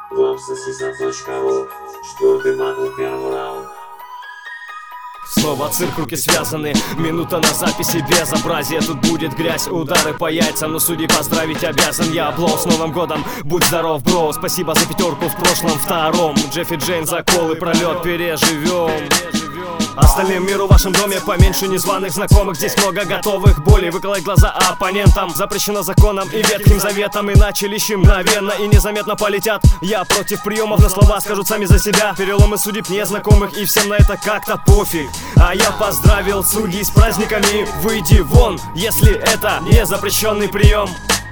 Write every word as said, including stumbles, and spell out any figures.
Главсосиса точка ру. Четвертый батл, первый раунд. Снова цирк, руки связаны, минута на записи, безобразие. Тут будет грязь, удары по яйцам, но судьи поздравить обязан. Я Блоу, с Новым годом, будь здоров, бро. Спасибо за пятерку в прошлом втором. Джеффи Джейн за кол и пролет переживем. Остальным миру в вашем доме поменьше незваных знакомых. Здесь много готовых болей, выколоть глаза оппонентам запрещено законом и Ветхим Заветом. Иначе лишь мгновенно и незаметно полетят. Я против приемов, но слова скажут сами за себя. Переломы судеб незнакомых, и всем на это как-то пофиг. А я поздравил судей с праздниками. Выйди вон, если это не запрещенный прием.